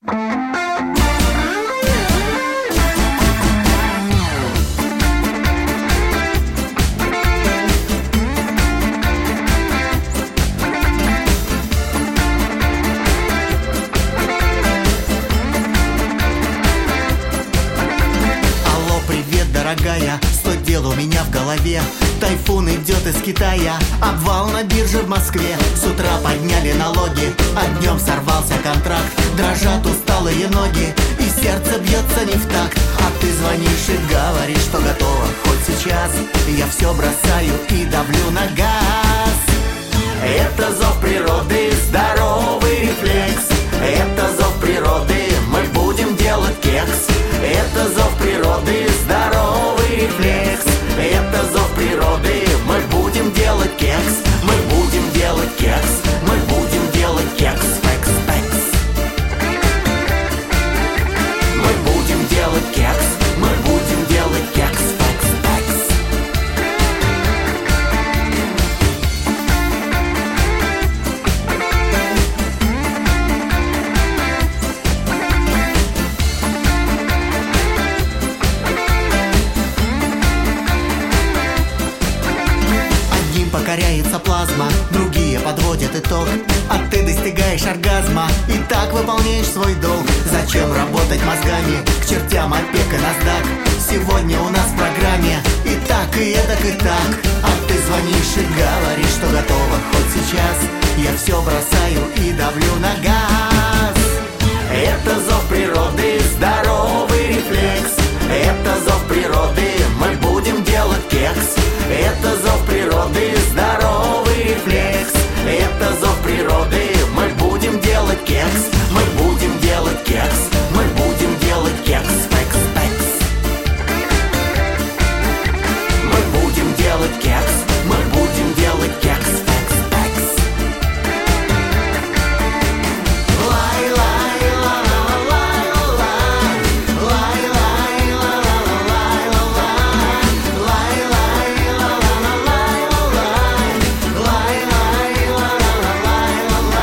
Алло, привет, дорогая, сто дел у меня в голове. Тайфун идет из Китая, обвал на бирже в Москве. С утра подняли налоги, а днем сорвался контракт. Дрожат усталые ноги, и сердце бьется не в такт. А ты звонишь и говоришь, что готова хоть сейчас. Я все бросаю и давлю на газ. Это зов природы, здоровый рефлекс. Это зов природы, мы будем делать кекс. Это зов природы, здоровый рефлекс. Это зов природы, мы будем делать кекс. Мы будем делать кекс. Мы будем делать кекс. Пекс, пекс. Мы будем делать кекс. Мы будем делать кекс. Пекс, пекс. Одним покоряется плазма, другие подводят итог, а ты достигаешь оргазма и так выполняешь свой долг. Зачем работать мозгами, к чертям опек и NASDAQ? Сегодня у нас в программе и так, и эдак, и так. А ты звонишь и говоришь, что готова хоть сейчас. Я все бросаю и давлю на газ. Это зов природы, здоровый рефлекс. Это зов природы, мы будем делать кекс. Это зов природы, здоровый рефлекс. Это зов природы, мы будем делать кекс. Мы будем делать кекс. Мы будем делать кекс. Пекс, пекс. Мы будем делать кекс. Мы будем делать кекс. Пекс, пекс. Лай, лай, ла, ла, лай, лай. Лай, лай, ла, ла, лай, лай. Лай, лай, ла, ла, лай, лай. Лай, лай, ла, лай,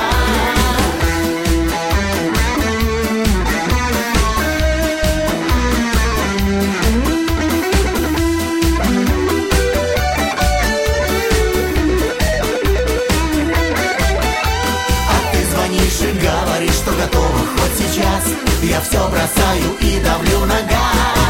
А ты звонишь и говоришь, что готова хоть сейчас. Я все бросаю и давлю на газ.